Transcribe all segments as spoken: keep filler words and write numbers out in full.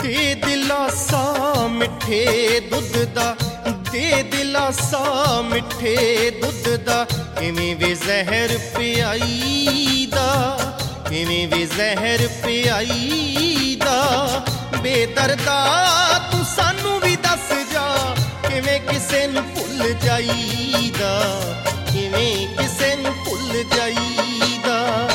दे दिलासा मिठे दुध दा, दे दिलासा मिठे दुध दा, किवें वे जहर पियाई दा, किवें वे जहर पियाई दा। बेदर्दा तू सानू भी दस जा, किवें किसे नू भुल जाईदा, किवें किसे नू भुल जाईदा।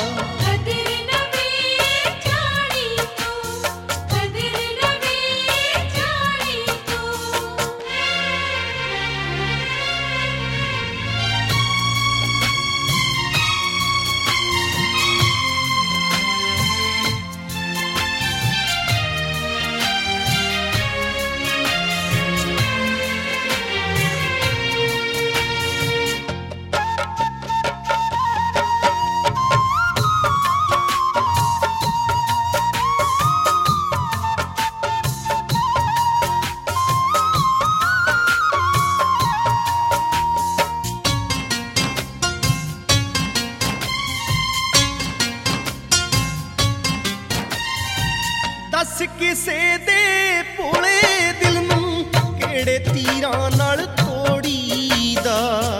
दस किसे दे भोले दिल नू केड़े तीरां नाल तोड़ीदा,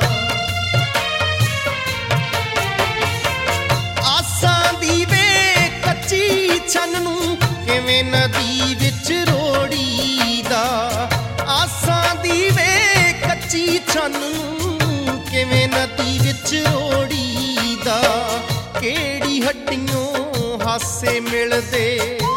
आसां दी वे कच्ची छन नू किवें नदी विच रोड़ीदा, आसां दी वे कच्ची छन नू किवें नदी विच रोड़ीदा। केड़ी हड्डियों हासे मिलदे,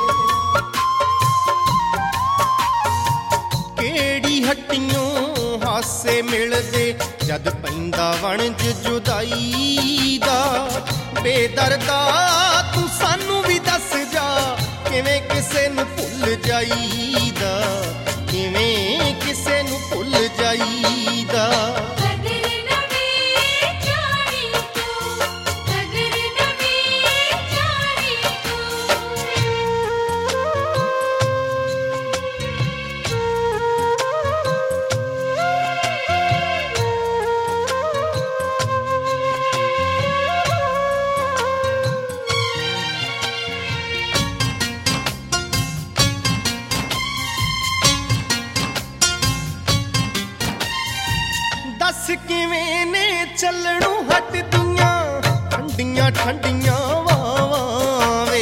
केड़ी हड्डियों हासे मिलदे, जद पैंदा वणज जुदाई दा। बेदर्दा तू सानू भी दस जा, किवें किसे नू भुल जाईदा, किवें किसे नू भुल जाईदा। दस किवें ने चलणों हट दियां ठंडियां ठंडियां वावां वे,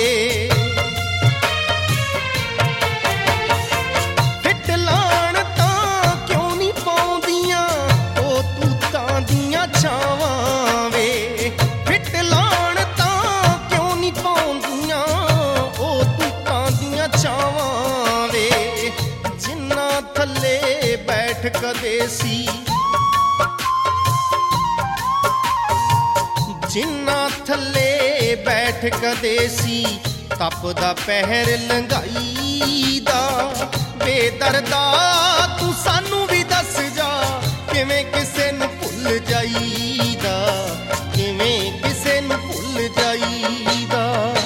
हिट लाण तां क्यों नहीं पाउंदियां ओ तूतां दियां छावां वे, हिट लाण तां क्यों नहीं पाउंदियां ओ तूतां दियां छावां वे। जिन्ना थल्ले बैठ कदे सी, जिन्ना थल्ले बैठ कदे सी, तपदा पहर लंघाईदा। बेदर्दा तू सानू भी दस जा, किवें किसे नू भुल जाईदा, किवें किसे नू भुल जाईदा।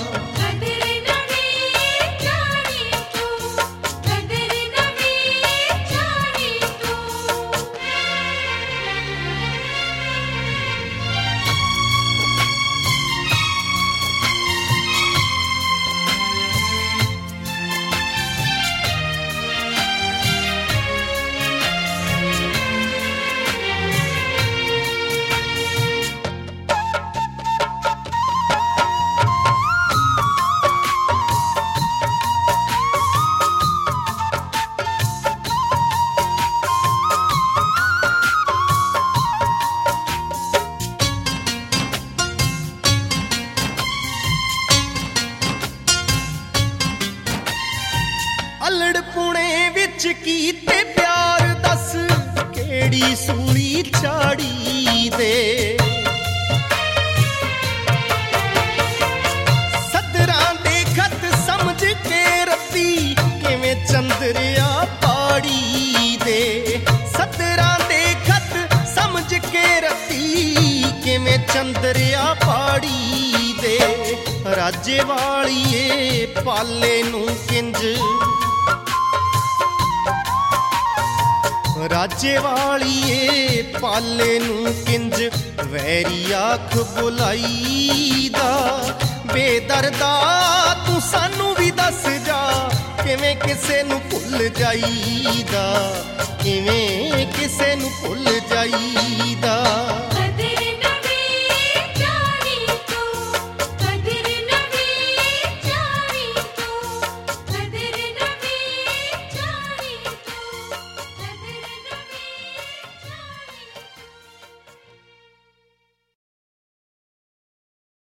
अलड़ पुणे विच कीते प्यार दस, केड़ी सूली चाड़ी दे। सदरां दे खत समझ के रत्ती, किवें चंद्रिया पाड़ी दे। सदरां दे खत समझ के रत्ती, किवें चंद्रिया पाड़ी दे। राजे वालिए पाले नू किंज, राजे वालिए पाले नू किंज, वैरी आख बुलाईदा। बेदर्दा तू सानू भी दस जा, किवें ਕਿਸੇ ਨੂੰ ਭੁੱਲ ਜਾਈਦਾ, ਕਿਵੇਂ ਕਿਸੇ ਨੂੰ ਭੁੱਲ ਜਾਈਦਾ।